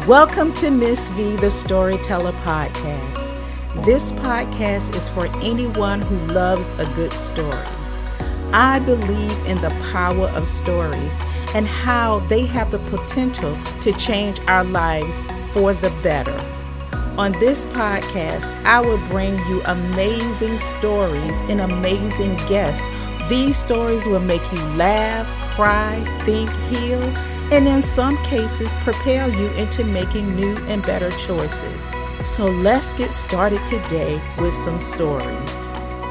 Welcome to Miss V, the Storyteller Podcast. This podcast is for anyone who loves a good story. I believe in the power of stories and how they have the potential to change our lives for the better. On this podcast, I will bring you amazing stories and amazing guests. These stories will make you laugh, cry, think, heal, and in some cases, propel you into making new and better choices. So let's get started today with some stories.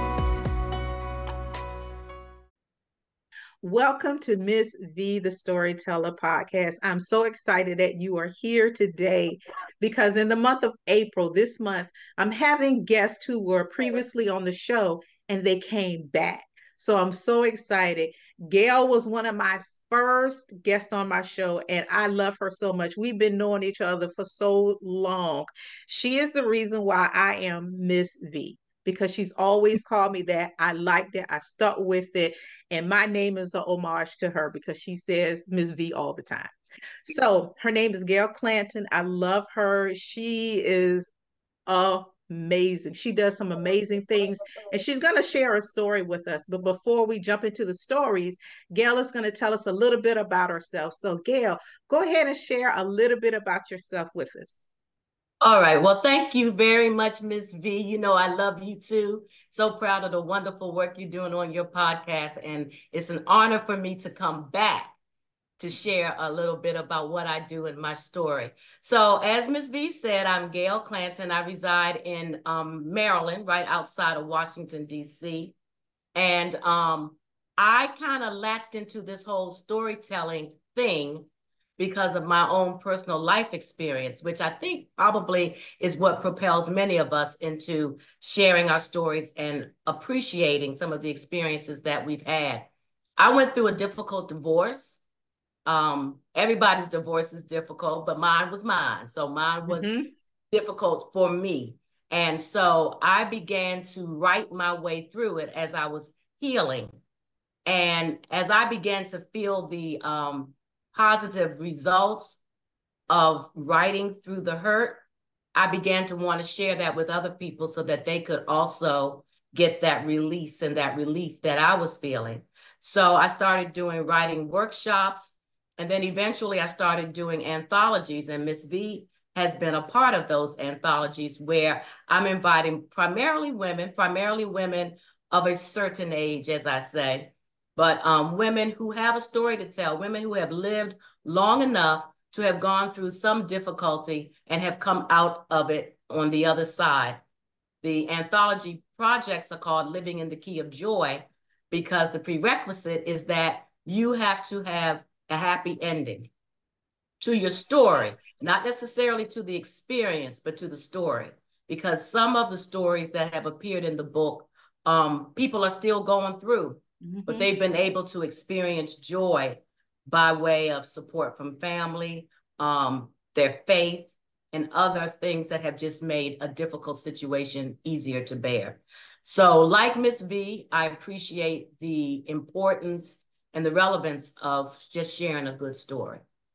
Welcome to Miss V, the Storyteller Podcast. I'm so excited that you are here today because in the month of April, this month, I'm having guests who were previously on the show and they came back. So I'm so excited. Gail was one of my first guest on my show, and I love her so much. We've been knowing each other for so long. She is the reason why I am Miss V, because she's always called me that. I liked it. I stuck with it. And my name is a homage to her because she says Miss V all the time. So her name is Gail Clanton. I love her. She is amazing. She does some amazing things, and she's going to share a story with us. But before we jump into the stories, Gail is going to tell us a little bit about herself. So, Gail, go ahead and share a little bit about yourself with us. All right. Well, thank you very much, Miss V. You know, I love you too. So proud of the wonderful work you're doing on your podcast. And it's an honor for me to come back to share a little bit about what I do in my story. So as Ms. V said, I'm Gail Clanton. I reside in Maryland, right outside of Washington, D.C. And I kind of latched into this whole storytelling thing because of my own personal life experience, which I think probably is what propels many of us into sharing our stories and appreciating some of the experiences that we've had. I went through a difficult divorce. Everybody's divorce is difficult, but mine was mine. So mine was difficult for me. And so I began to write my way through it as I was healing. And as I began to feel the positive results of writing through the hurt, I began to want to share that with other people so that they could also get that release and that relief that I was feeling. So I started doing writing workshops, and then eventually I started doing anthologies, and Miss V has been a part of those anthologies where I'm inviting primarily women of a certain age, as I say, but women who have a story to tell, women who have lived long enough to have gone through some difficulty and have come out of it on the other side. The anthology projects are called Living in the Key of Joy because the prerequisite is that you have to have a happy ending to your story, not necessarily to the experience, but to the story. Because some of the stories that have appeared in the book, people are still going through, but they've been able to experience joy by way of support from family, their faith, and other things that have just made a difficult situation easier to bear. So like Miss V, I appreciate the importance and the relevance of just sharing a good story.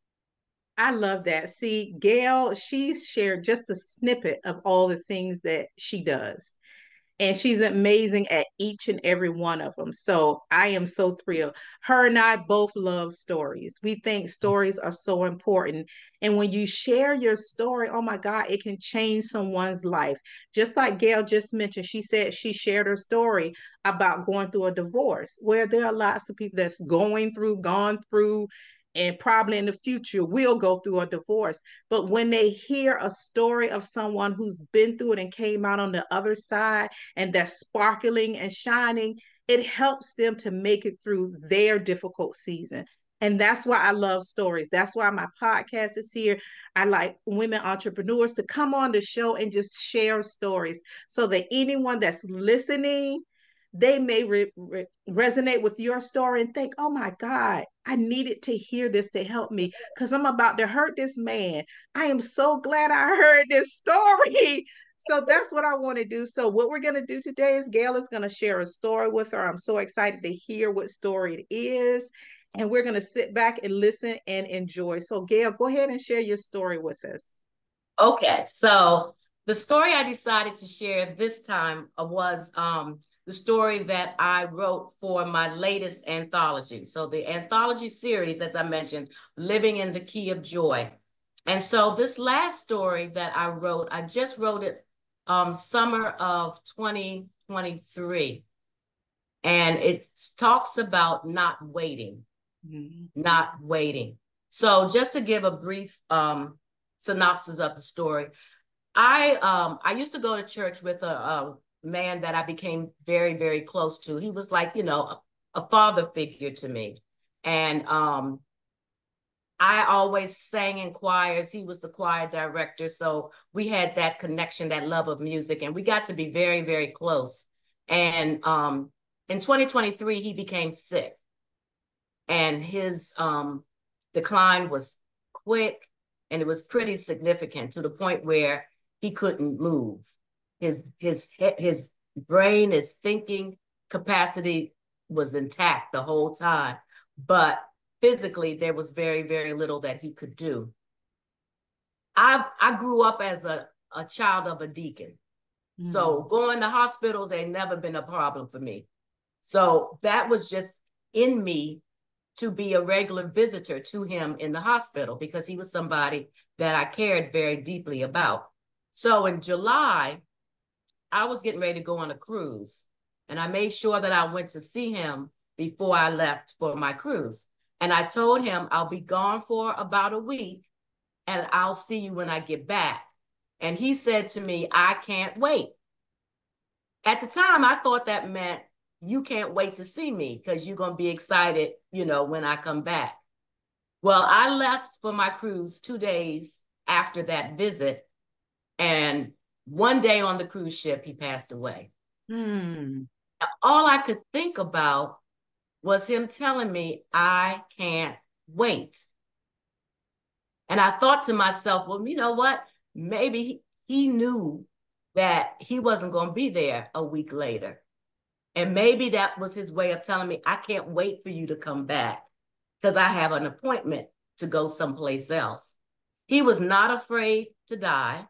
I love that. See, Gail, she's shared just a snippet of all the things that she does. And she's amazing at each and every one of them. So I am so thrilled. Her and I both love stories. We think stories are so important. And when you share your story, oh my God, it can change someone's life. Just like Gail just mentioned, she said she shared her story about going through a divorce, where there are lots of people that's gone through, and probably in the future will go through a divorce. But when they hear a story of someone who's been through it and came out on the other side, and they're sparkling and shining, it helps them to make it through their difficult season. And that's why I love stories. That's why my podcast is here. I like women entrepreneurs to come on the show and just share stories so that anyone that's listening, they may resonate with your story and think, oh my God, I needed to hear this to help me because I'm about to hurt this man. I am so glad I heard this story. So that's what I want to do. So what we're going to do today is Gail is going to share a story with her. I'm so excited to hear what story it is. and we're going to sit back and listen and enjoy. So, Gail, go ahead and share your story with us. Okay, so the story I decided to share this time was the story that I wrote for my latest anthology. So the anthology series, as I mentioned, Living in the Key of Joy. And so this last story that I wrote, I just wrote it summer of 2023. And it talks about not waiting, not waiting. So just to give a brief synopsis of the story, I used to go to church with a man that I became very, very close to. He was like, you know, a father figure to me. And I always sang in choirs. He was the choir director. So we had that connection, that love of music, and we got to be very, very close. And in 2023, he became sick, and his decline was quick, and it was pretty significant to the point where he couldn't move. His brain, his thinking capacity was intact the whole time, but physically there was very, very little that he could do. I grew up as a child of a deacon. So going to hospitals ain't never been a problem for me. So that was just in me to be a regular visitor to him in the hospital because he was somebody that I cared very deeply about. So in July, I was getting ready to go on a cruise, and I made sure that I went to see him before I left for my cruise. And I told him I'll be gone for about a week and I'll see you when I get back. And he said to me, I can't wait. At the time, I thought that meant you can't wait to see me because you're going to be excited, you know, when I come back. Well, I left for my cruise 2 days after that visit. And one day on the cruise ship, he passed away. All I could think about was him telling me, I can't wait. And I thought to myself, well, you know what? Maybe he knew that he wasn't going to be there a week later. And maybe that was his way of telling me, I can't wait for you to come back because I have an appointment to go someplace else. He was not afraid to die.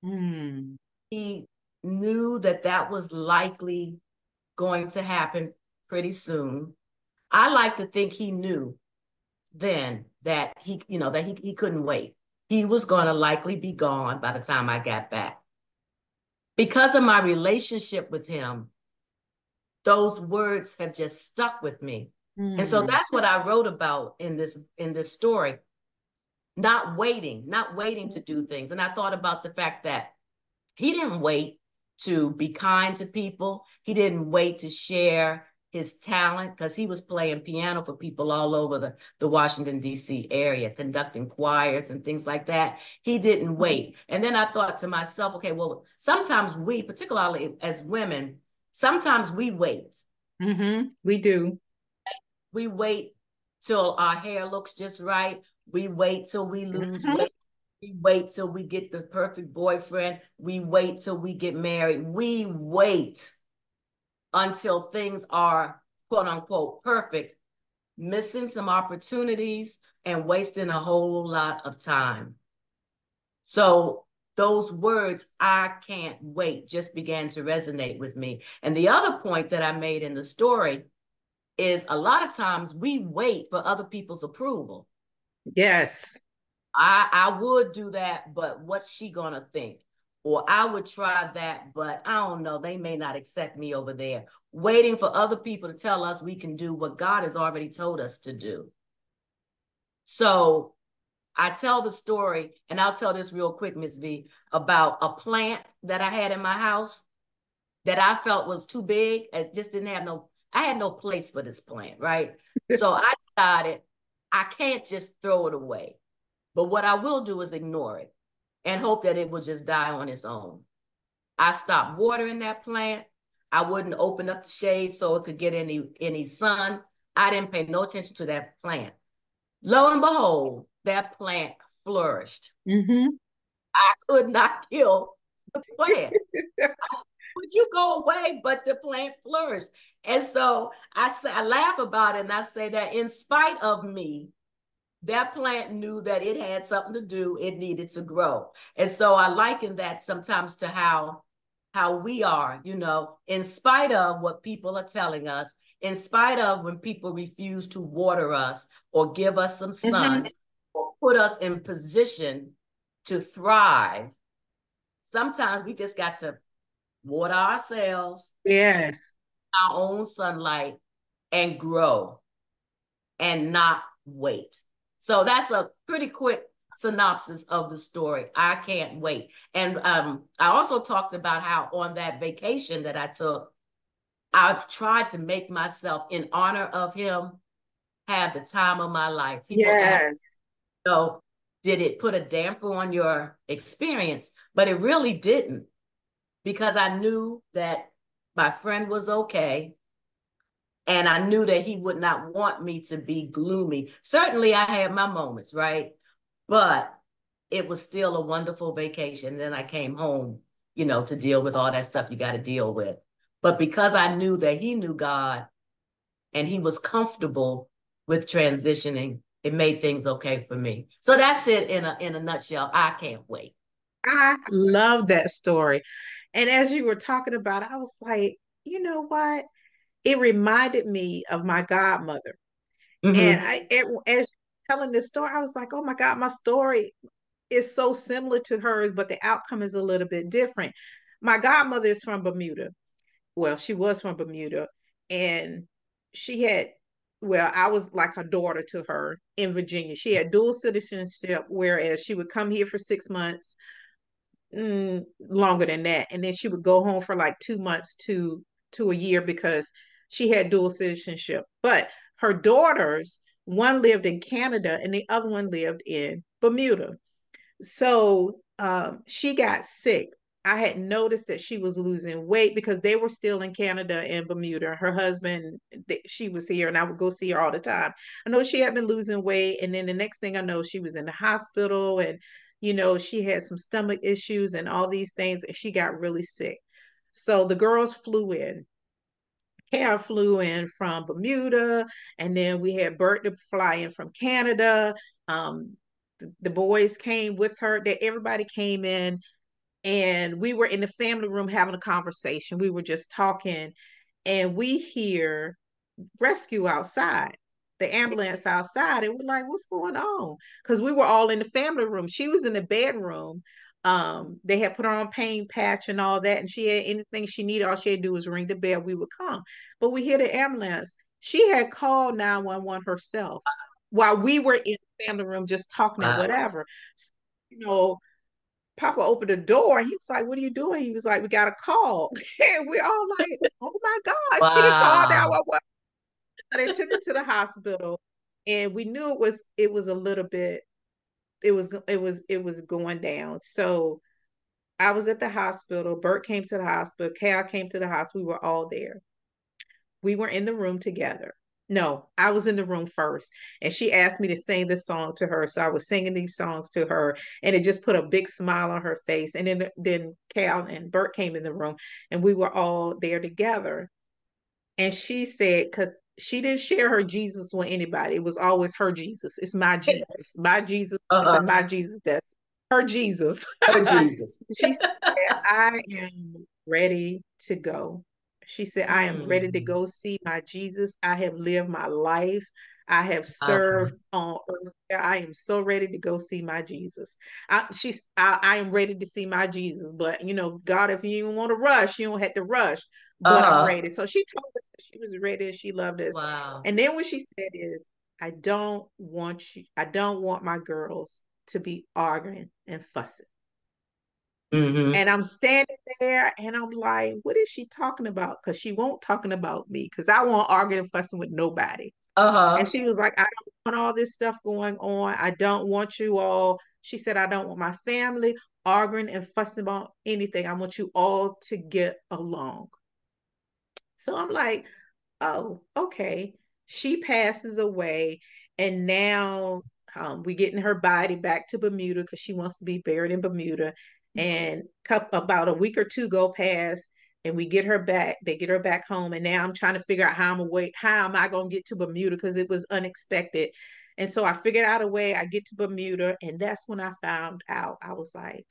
He knew that that was likely going to happen pretty soon. I like to think he knew then that he, you know, that he couldn't wait. He was going to likely be gone by the time I got back. Because of my relationship with him, those words have just stuck with me. And so that's what I wrote about in this story. Not waiting to do things. And I thought about the fact that he didn't wait to be kind to people. He didn't wait to share his talent because he was playing piano for people all over the Washington, D.C. area, conducting choirs and things like that. He didn't wait. And then I thought to myself, okay, well, sometimes we, particularly as women, sometimes we wait. We do. We wait till our hair looks just right. We wait till we lose weight. We wait till we get the perfect boyfriend. We wait till we get married. We wait until things are, quote unquote, perfect, missing some opportunities and wasting a whole lot of time. So those words, I can't wait, just began to resonate with me. And the other point that I made in the story is a lot of times we wait for other people's approval. Yes. I would do that, but what's she gonna think? Or I would try that, but I don't know, they may not accept me over there. Waiting for other people to tell us we can do what God has already told us to do. So I tell the story, and I'll tell this real quick, Ms. V, about a plant that I had in my house that I felt was too big. It just didn't have I had no place for this plant, right? So I decided I can't just throw it away. But what I will do is ignore it and hope that it will just die on its own. I stopped watering that plant. I wouldn't open up the shade so it could get any sun. I didn't pay no attention to that plant. Lo and behold, that plant flourished. I could not kill the plant. would you go away? But the plant flourished. And so I laugh about it and I say that in spite of me, that plant knew that it had something to do, it needed to grow. And so I liken that sometimes to how we are, in spite of what people are telling us, in spite of when people refuse to water us or give us some sun or put us in position to thrive. Sometimes we just got to water ourselves, Yes. our own sunlight, and grow and not wait. So that's a pretty quick synopsis of the story. I can't wait. And I also talked about how on that vacation that I took, I've tried to make myself, in honor of him, have the time of my life. People ask, Yes. so did it put a damper on your experience? But it really didn't, because I knew that my friend was okay. And I knew that he would not want me to be gloomy. Certainly, I had my moments, right? But it was still a wonderful vacation. Then I came home, to deal with all that stuff you got to deal with. But because I knew that he knew God and he was comfortable with transitioning, it made things okay for me. So that's it in a nutshell. I can't wait. I love that story. And as you were talking about it, I was like, you know what? It reminded me of my godmother. And Mm-hmm. as telling this story, I was like, oh my God, my story is so similar to hers, but the outcome is a little bit different. My godmother is from Bermuda. Well, she was from Bermuda, and she had, well, I was like a daughter to her in Virginia. She had dual citizenship, whereas she would come here for 6 months, longer than that, and then she would go home for like 2 months to a year because she had dual citizenship. But her daughters, one lived in Canada and the other one lived in Bermuda. So she got sick. I had noticed that she was losing weight because they were still in Canada and Bermuda. Her husband, she was here, and I would go see her all the time. I know she had been losing weight, and then the next thing I know, she was in the hospital, and she had some stomach issues and all these things, and she got really sick. So the girls flew in. Cal flew in from Bermuda, and then we had Bert to fly in from Canada. The boys came with her. That everybody came in, and we were in the family room having a conversation. We were just talking, and we hear rescue outside, the ambulance outside, and we're like, "What's going on?" Because we were all in the family room. She was in the bedroom. They had put her on pain patch and all that, and she had anything she needed. All she had to do was ring the bell. We would come, but we hear the ambulance. She had called 911 herself while we were in the family room just talking and Wow. whatever. So, you know, Papa opened the door and he was like, "What are you doing?" He was like, "We got a call." And we're all like, "Oh my God, she didn't call Wow. 911." So they took her to the hospital, and we knew it was a little bit, it was going down. So I was at the hospital. Bert came to the hospital. Cal came to the hospital. We were all there. We were in the room together. No, I was in the room first, and she asked me to sing this song to her. So I was singing these songs to her, and it just put a big smile on her face. And then Cal and Bert came in the room, and we were all there together. And she said, because she didn't share her Jesus with anybody, it was always her Jesus. It's my Jesus, my Jesus, Uh-huh. and my Jesus. That's her Jesus. Oh, Jesus. She said, "I am ready to go." She said, "I am ready to Mm. go see my Jesus. I have lived my life. I have served on earth. I am so ready to go see my Jesus. I am ready to see my Jesus. But God, if you want to rush, you don't have to rush. But I'm Uh-huh. ready." So she told us that she was ready and she loved us. Wow. And then what she said is, I don't want my girls to be arguing and fussing." Mm-hmm. And I'm standing there and I'm like, what is she talking about? Because she won't talking about me because I won't argue and fussing with nobody. And Uh-huh. she was like, "I don't want all this stuff going on. I don't want you all." She said, "I don't want my family arguing and fussing about anything. I want you all to get along." So I'm like, oh, okay. She passes away, and now we're getting her body back to Bermuda because she wants to be buried in Bermuda. And about a week or two go past, and we get her back. They get her back home, and now I'm trying to figure out how am I gonna get to Bermuda because it was unexpected. And so I figured out a way. I get to Bermuda, and that's when I found out. I was like,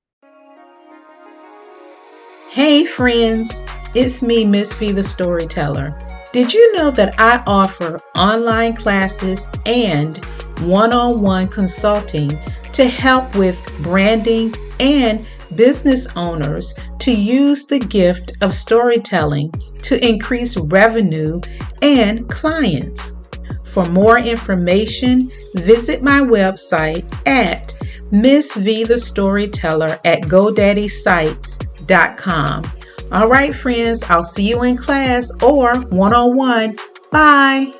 hey friends, it's me, Miss V the Storyteller. Did you know that I offer online classes and one-on-one consulting to help with branding and business owners to use the gift of storytelling to increase revenue and clients? For more information, visit my website at Miss V the Storyteller at GoDaddySites.com. All right, friends, I'll see you in class or one-on-one. Bye.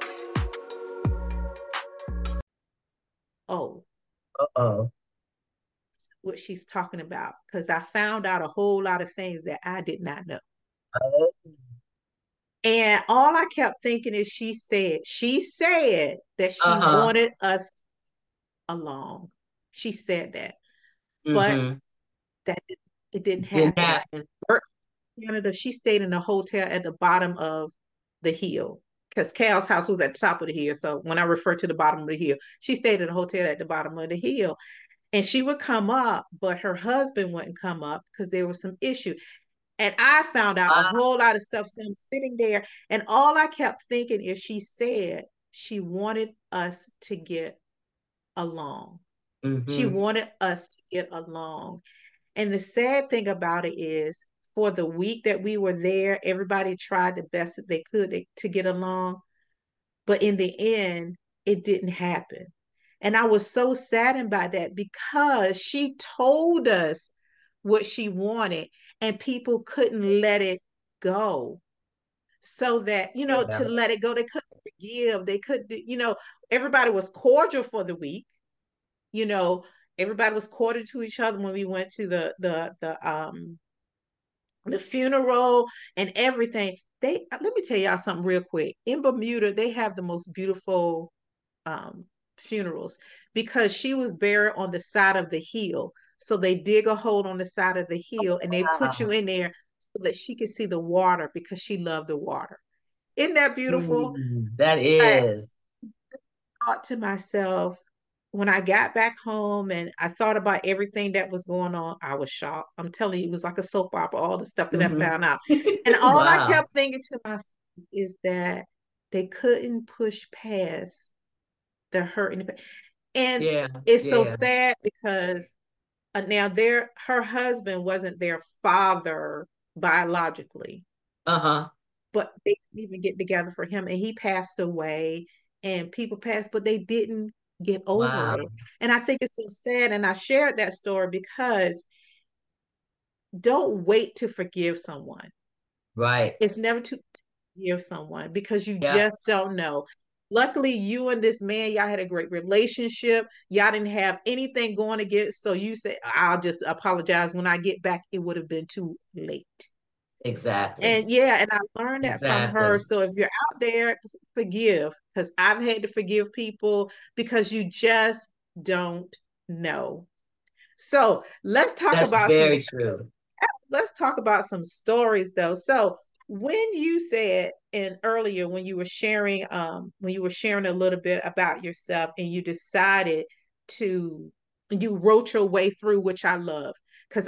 Oh. Uh-oh. What she's talking about, because I found out a whole lot of things that I did not know. Oh. And all I kept thinking is she said that she Uh-huh. wanted us along. She said that, but Mm-hmm. that it didn't It didn't happen. happen. Canada, she stayed in a hotel at the bottom of the hill because Cal's house was at the top of the hill. So when I refer to the bottom of the hill, she stayed in a hotel at the bottom of the hill. And she would come up, but her husband wouldn't come up because there was some issue. And I found out a Wow. whole lot of stuff. So I'm sitting there, and all I kept thinking is she said she wanted us to get along. She Mm-hmm. wanted us to get along. And the sad thing about it is, for the week that we were there, everybody tried the best that they could to get along. But in the end, it didn't happen. And I was so saddened by that because she told us what she wanted and people couldn't let it go. So that, Yeah. to let it go, they couldn't forgive. They couldn't, everybody was cordial for the week. You know, everybody was cordial to each other when we went to the funeral and everything. Let me tell y'all something real quick. In Bermuda, they have the most beautiful um, funerals because she was buried on the side of the hill. So they dig a hole on the side of the hill and they put you Wow. in there so that she could see the water because she loved the water. Isn't that beautiful? That I is. thought to myself, when I got back home and I thought about everything that was going on, I was shocked. I'm telling you, it was like a soap opera, all the stuff that I Mm-hmm. found out. And all I Wow. kept thinking to myself is that they couldn't push past the hurt and the pain. And Yeah. it's so Yeah. sad because now her husband wasn't their father biologically, Uh-huh. but they didn't even get together for him, and he passed away, and people passed, but they didn't get over Wow. it. And I think it's so sad. And I shared that story because don't wait to forgive someone. Right. It's never too late to forgive someone because you Yeah. just don't know. Luckily, you and this man, y'all had a great relationship. Y'all didn't have anything going against. So you say, I'll just apologize when I get back. It would have been too late. Exactly. And yeah, and I learned that from her. Exactly. So if you're out there, forgive, because I've had to forgive people because you just don't know. So That's very true. let's talk about some stories though. So when you said and earlier when you were sharing a little bit about yourself and you decided to you wrote your way through, which I love because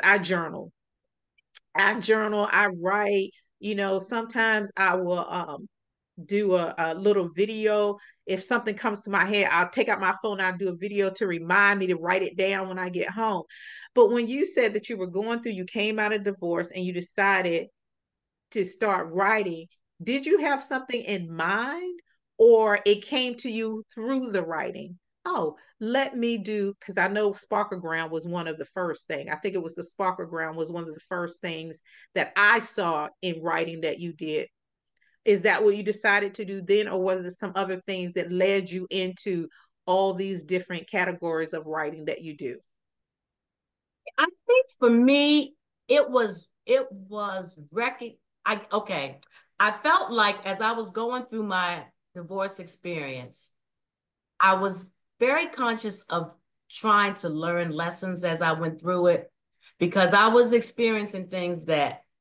I write, sometimes I will do a little video. If something comes to my head, I'll take out my phone, I'll do a video to remind me to write it down when I get home. But when you said that you were going through, you came out of divorce and you decided to start writing, did you have something in mind or it came to you through the writing? Oh, let me do, because I know Sparkle Ground was one of the first thing. I think it was the Sparkle Ground was one of the first things that I saw in writing that you did. Is that what you decided to do then, or was it some other things that led you into all these different categories of writing that you do? I think for me, it was okay. I felt like as I was going through my divorce experience, I was very conscious of trying to learn lessons as I went through it because I was experiencing things that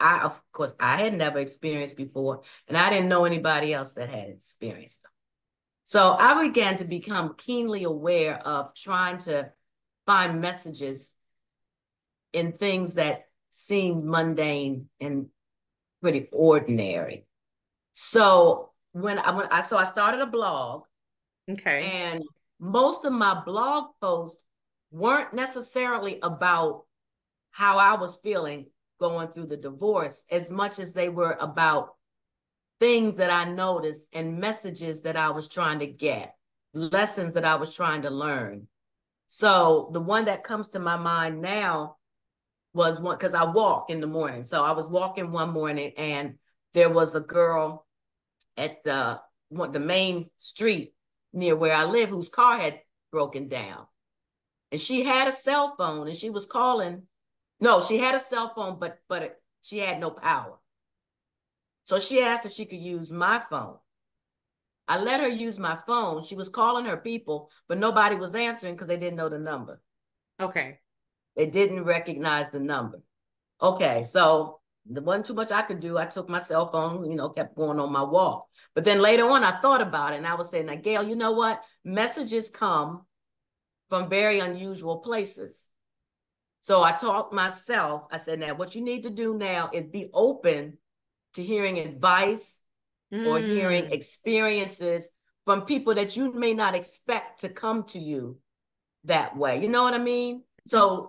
of course, I had never experienced before, and I didn't know anybody else that had experienced them. So I began to become keenly aware of trying to find messages in things that seemed mundane and pretty ordinary. So so I started a blog, Okay. and most of my blog posts weren't necessarily about how I was feeling going through the divorce as much as they were about things that I noticed and messages that I was trying to get, lessons that I was trying to learn. So the one that comes to my mind now was one, because I walk in the morning. So I was walking one morning and there was a girl at the main street near where I live whose car had broken down. And she had a cell phone and she was calling. No, she had a cell phone, but she had no power. So she asked if she could use my phone. I let her use my phone. She was calling her people, but nobody was answering because they didn't know the number. Okay. They didn't recognize the number. Okay, so there wasn't too much I could do. I took my cell phone, kept going on my walk. But then later on, I thought about it and I was saying, now, Gail, you know what? Messages come from very unusual places. So I taught myself, I said, now what you need to do now is be open to hearing advice or hearing experiences from people that you may not expect to come to you that way. You know what I mean? So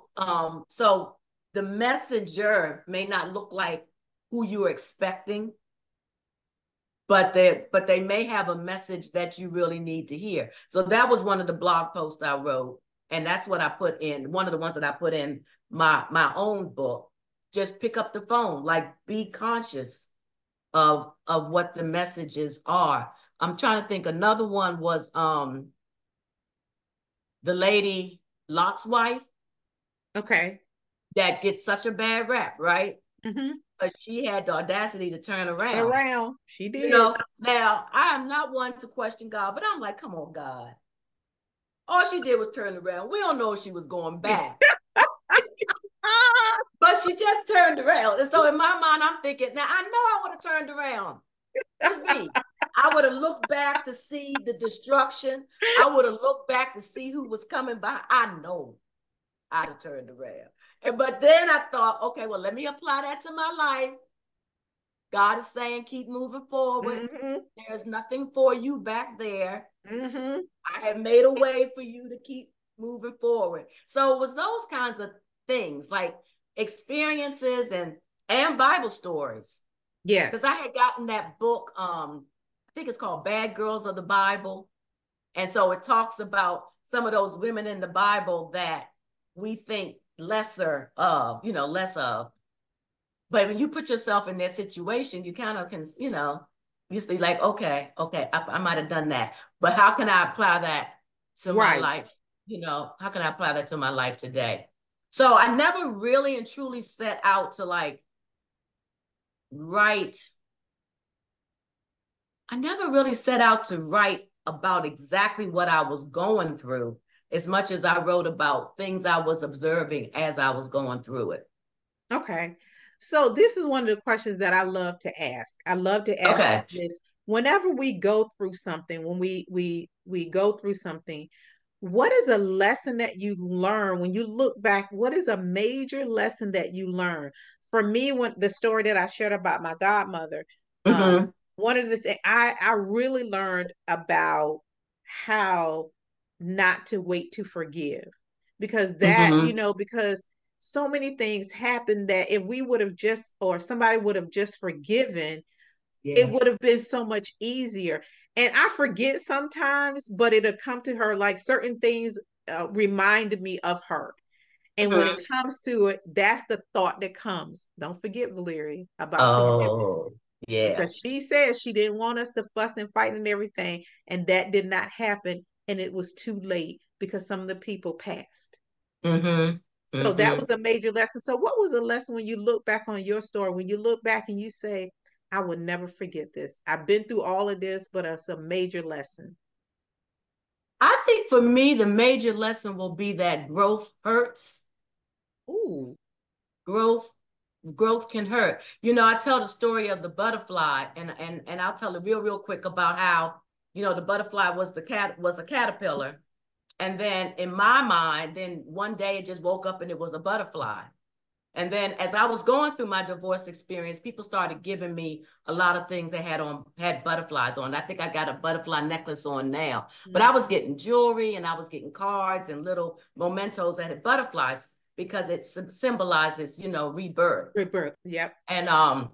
the messenger may not look like who you're expecting, but they may have a message that you really need to hear. So that was one of the blog posts I wrote, and that's what I put in, one of the ones that I put in my own book. Just pick up the phone, like be conscious of what the messages are. I'm trying to think. Another one was the lady Lot's wife. Okay. That gets such a bad rap, right? Mm-hmm. But she had the audacity to turn around. Around. She did. Now I am not one to question God, but I'm like, come on, God. All she did was turn around. We don't know if she was going back. But she just turned around. And so in my mind, I'm thinking, now I know I would have turned around. It's me. I would have looked back to see the destruction. I would have looked back to see who was coming by. I know I'd have turned around. But then I thought, okay, well, let me apply that to my life. God is saying, keep moving forward. Mm-hmm. There's nothing for you back there. Mm-hmm. I have made a way for you to keep moving forward. So it was those kinds of things, like experiences and Bible stories. Because I Yes. had gotten that book, I think it's called Bad Girls of the Bible. And so it talks about some of those women in the Bible that we think lesser of, less of. But when you put yourself in their situation, you kind of can, you see like, okay, I might have done that. But how can I apply that to my Right. life? How can I apply that to my life today? So I never really and truly set out to write. I never really set out to write about exactly what I was going through as much as I wrote about things I was observing as I was going through it. Okay. So this is one of the questions that I love to ask. I love to ask Okay. this whenever we go through something, when we go through something, what is a lesson that you learn when you look back? What is a major lesson that you learn? For me, when the story that I shared about my godmother, Mm-hmm. one of the things I really learned about how not to wait to forgive, because Mm-hmm. because so many things happen that if we would have just, or somebody would have just forgiven, it Yeah. would have been so much easier. And I forget sometimes, but it'll come to her like certain things reminded me of her. And when it Mm-hmm. comes to it, that's the thought that comes. Don't forget, Valerie, about forgiveness. Oh, yeah. Because she said she didn't want us to fuss and fight and everything. And that did not happen. And it was too late because some of the people passed. Mm-hmm. So that Mm-hmm. was a major lesson. So what was a lesson when you look back on your story, when you look back and you say, I will never forget this. I've been through all of this, but it's a major lesson. I think for me, the major lesson will be that growth hurts. Ooh. Growth growth can hurt. You know, I tell the story of the butterfly, and I'll tell it real quick about how, you know, the butterfly was a caterpillar. And then in my mind, then one day it just woke up and it was a butterfly. And then as I was going through my divorce experience, people started giving me a lot of things that had butterflies on. I think I got a butterfly necklace on now, but I was getting jewelry and I was getting cards and little mementos that had butterflies because it symbolizes, you know, rebirth. Rebirth, yep. And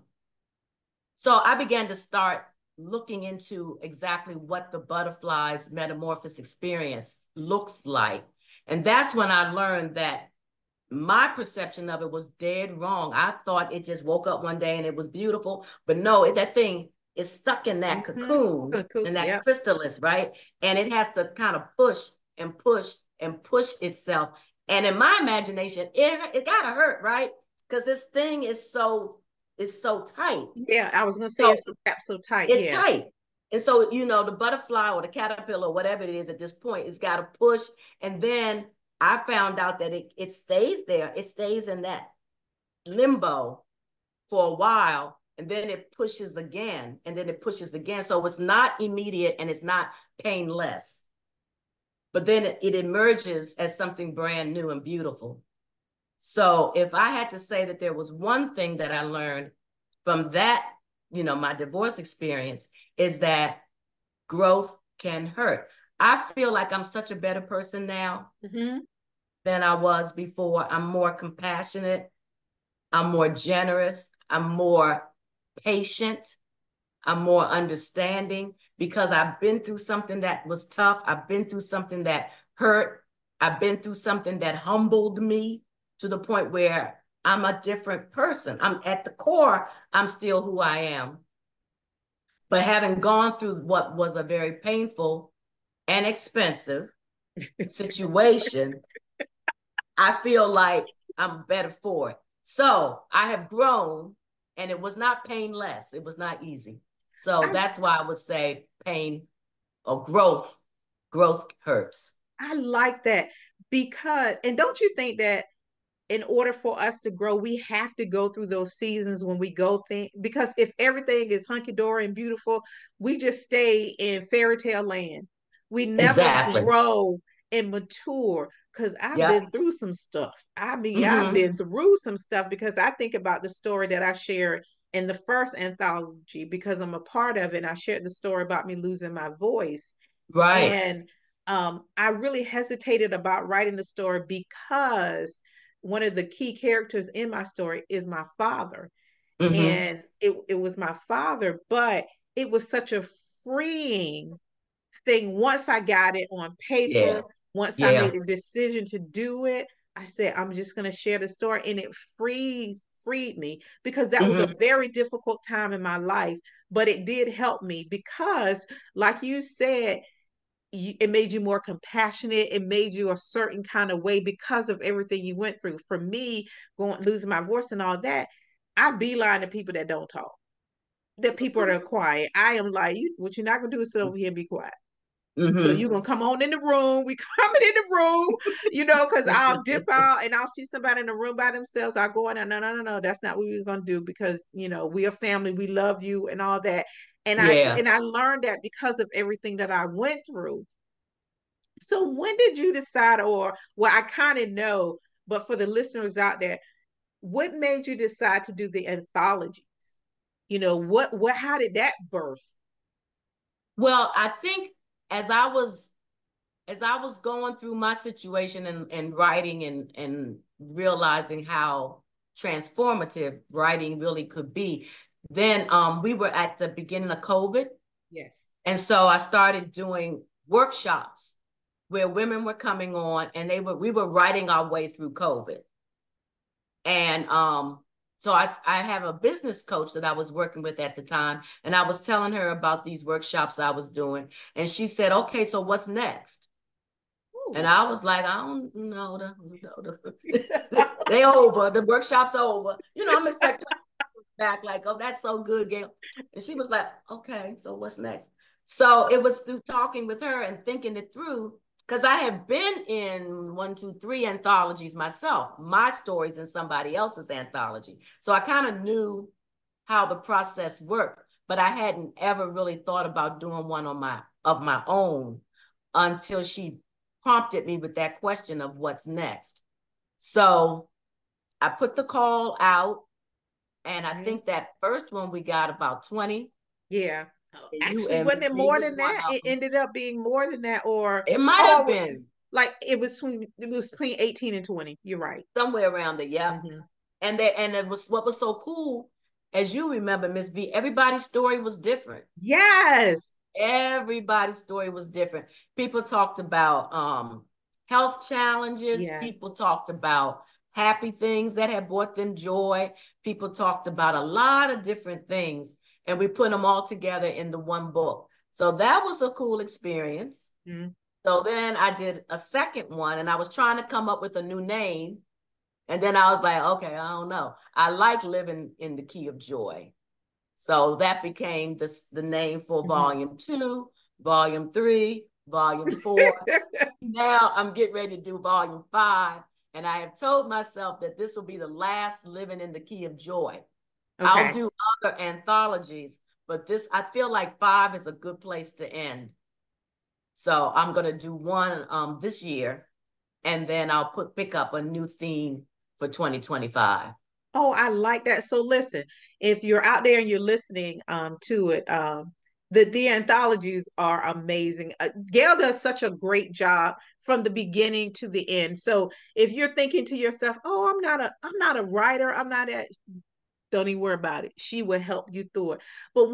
so I began to start looking into exactly what the butterfly's metamorphosis experience looks like. And that's when I learned that my perception of it was dead wrong. I thought it just woke up one day and it was beautiful, but no, that thing is stuck in that cocoon, in that chrysalis, right? And it has to kind of push and push and push itself. And in my imagination, it gotta hurt, right? Because this thing is so tight. Yeah, I was gonna say it's so tight. It's tight. And so, you know, the butterfly or the caterpillar, whatever it is at this point, it's got to push. And then I found out that it stays there. It stays in that limbo for a while, and then it pushes again, and then it pushes again. So it's not immediate and it's not painless. But then it emerges as something brand new and beautiful. So if I had to say that there was one thing that I learned from that, you know, my divorce experience, is that growth can hurt. I feel like I'm such a better person now than I was before. I'm more compassionate. I'm more generous. I'm more patient. I'm more understanding because I've been through something that was tough. I've been through something that hurt. I've been through something that humbled me to the point where I'm a different person. I'm at the core, I'm still who I am. But having gone through what was a very painful and expensive situation, I feel like I'm better for it. So I have grown, and it was not painless. It was not easy. So that's why I would say pain or growth hurts. I like that because, and don't you think that in order for us to grow, we have to go through those seasons when we because if everything is hunky-dory and beautiful, we just stay in fairy tale land. We never grow and mature because I've been through some stuff. I mean, I've been through some stuff because I think about the story that I shared in the first anthology because I'm a part of it. I shared the story about me losing my voice. Right. And I really hesitated about writing the story because one of the key characters in my story is my father. And it was my father, but it was such a freeing thing once I got it on paper, once I made a decision to do it. I said, I'm just going to share the story, and it freed me because that was a very difficult time in my life, but it did help me because, like you said, it made you more compassionate. It made you a certain kind of way because of everything you went through. For me, losing my voice and all that, I beeline to people that don't talk, that people that are quiet. I am like, what you're not gonna do is sit over here and be quiet. So you're gonna come on in the room. We coming in the room, you know, because I'll dip out and I'll see somebody in the room by themselves. I'll go in and no, that's not what we was gonna do because you know we are family, we love you and all that. And I learned that because of everything that I went through. So when did you decide, or well, I kind of know, but for the listeners out there, what made you decide to do the anthologies? You know, how did that birth? Well, I think as I was going through my situation and writing and realizing how transformative writing really could be, then we were at the beginning of COVID. Yes. And so I started doing workshops where women were coming on and we were writing our way through COVID. And so I have a business coach that I was working with at the time, and I was telling her about these workshops I was doing. And she said, okay, so what's next? Ooh. And I was like, I don't know. They over. The workshop's over. You know, I'm expecting back like, oh, that's so good, Gail. And she was like, okay, so what's next? So it was through talking with her and thinking it through, because I have been in 1, 2, 3 anthologies myself, my stories in somebody else's anthology. So I kind of knew how the process worked, but I hadn't ever really thought about doing one on my own until she prompted me with that question of what's next. So I put the call out, and I think that first one we got about 20. Yeah. And you Actually, and wasn't Miss it V more was than one that? of It them. ended up being more than that, or It might have oh, been like it was between 18 and 20. You're right. somewhere around there. Yep. Mm-hmm. And it was what was so cool, as you remember, Miss V, everybody's story was different. Yes. Everybody's story was different. People talked about health challenges. Yes. People talked about happy things that had brought them joy. People talked about a lot of different things, and we put them all together in the one book. So that was a cool experience. Mm-hmm. So then I did a second one, and I was trying to come up with a new name. And then I was like, okay, I don't know. I like Living in the Key of Joy. So that became the name for volume 2, volume 3, volume 4. Now I'm getting ready to do volume 5. And I have told myself that this will be the last Living in the Key of Joy. I'll Okay. do other anthologies, but I feel like 5 is a good place to end. So I'm going to do one this year, and then I'll pick up a new theme for 2025. Oh, I like that. So listen, if you're out there and you're listening to it, the anthologies are amazing. Gail does such a great job from the beginning to the end. So if you're thinking to yourself, "Oh, I'm not a writer. I'm not a," don't even worry about it. She will help you through it. But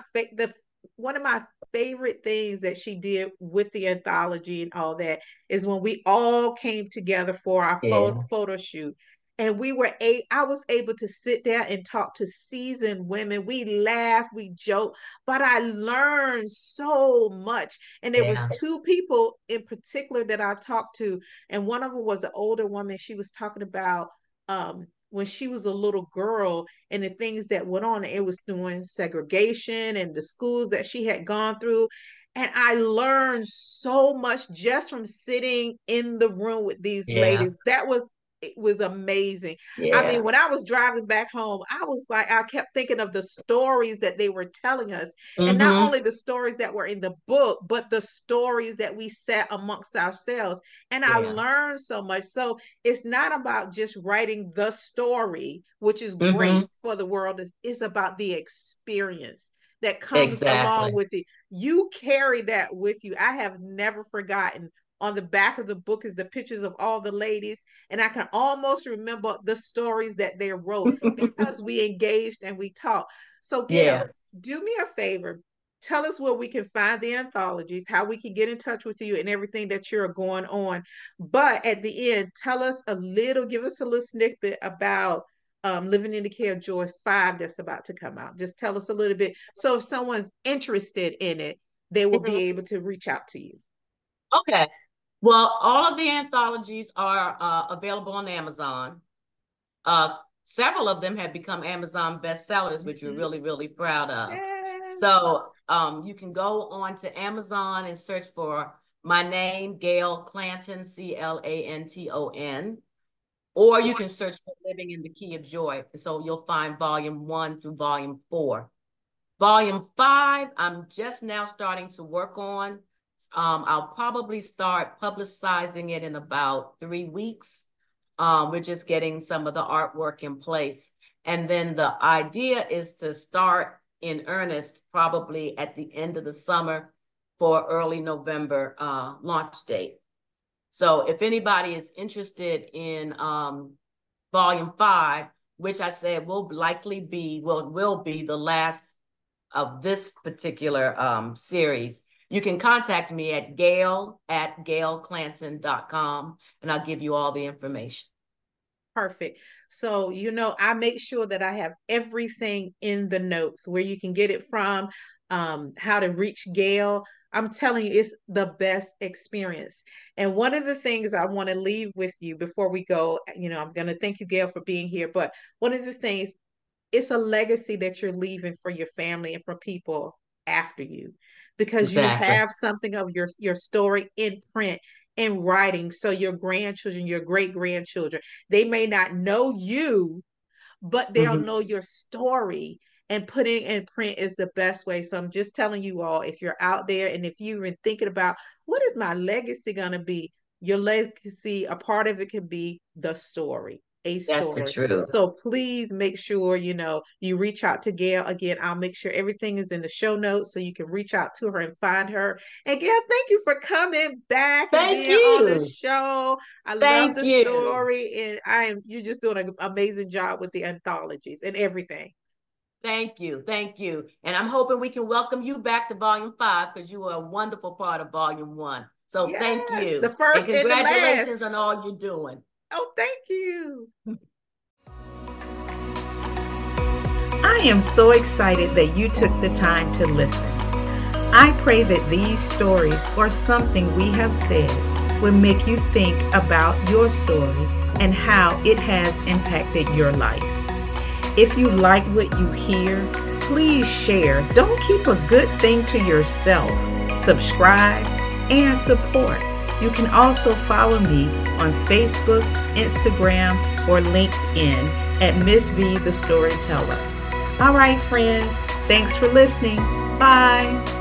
one of my favorite things that she did with the anthology and all that is when we all came together for our Yeah. photo shoot. And I was able to sit down and talk to seasoned women. We laughed, we joked, but I learned so much. And there was Yeah. two people in particular that I talked to, and one of them was an older woman. She was talking about when she was a little girl and the things that went on. It was doing segregation and the schools that she had gone through. And I learned so much just from sitting in the room with these Yeah. ladies. It was amazing. I Yeah. mean, when I was driving back home, I was like, I kept thinking of the stories that they were telling us. And not Mm-hmm. only the stories that were in the book, but the stories that we set amongst ourselves. And I Yeah. learned so much. So it's not about just writing the story, which is Mm-hmm. great for the world. It's about the experience that comes along Exactly. with it. You carry that with you. I have never forgotten. On the back of the book is the pictures of all the ladies, and I can almost remember the stories that they wrote because we engaged and we talked. So, Gail, Yeah. do me a favor. Tell us where we can find the anthologies, how we can get in touch with you, and everything that you're going on. But at the end, give us a little snippet about Living in the Care of Joy 5 that's about to come out. Just tell us a little bit. So if someone's interested in it, they will be Mhm. able to reach out to you. Okay. Well, all of the anthologies are available on Amazon. Several of them have become Amazon bestsellers, which we're Mhm. really, really proud of. Yes. So you can go on to Amazon and search for my name, Gail Clanton, Clanton, or you can search for Living in the Key of Joy. So you'll find volume 1 through volume 4. Volume 5, I'm just now starting to work on. I'll probably start publicizing it in about 3 weeks. We're just getting some of the artwork in place. And then the idea is to start in earnest probably at the end of the summer for early November launch date. So if anybody is interested in volume 5, which I said will be the last of this particular series, you can contact me at gail@gailclanton.com, and I'll give you all the information. Perfect. So, I make sure that I have everything in the notes where you can get it from, how to reach Gail. I'm telling you, it's the best experience. And one of the things I want to leave with you before we go, I'm going to thank you, Gail, for being here. But one of the things, it's a legacy that you're leaving for your family and for people after you, because you Exactly. have something of your story in print, in writing. So your grandchildren, your great grandchildren, they may not know you, but they'll Mm-hmm. know your story. And putting it in print is the best way. So I'm just telling you all, if you're out there and if you've been thinking about what is my legacy going to be, your legacy, a part of it could be the story, a That's the story. truth. So please make sure, you reach out to Gail. Again, I'll make sure everything is in the show notes so you can reach out to her and find her. And Gail, thank you for coming back and Thank being on the you. show. I love Thank the you. story, and you're just doing an amazing job with the anthologies and everything. Thank you. Thank you. And I'm hoping we can welcome you back to Volume 5 because you were a wonderful part of Volume 1. So thank Yes, the you. And first and the last. congratulations on all you're doing. Oh, thank you. I am so excited that you took the time to listen. I pray that these stories or something we have said will make you think about your story and how it has impacted your life. If you like what you hear, please share. Don't keep a good thing to yourself. Subscribe and support. You can also follow me on Facebook, Instagram, or LinkedIn at Miss V the Storyteller. All right, friends, thanks for listening. Bye.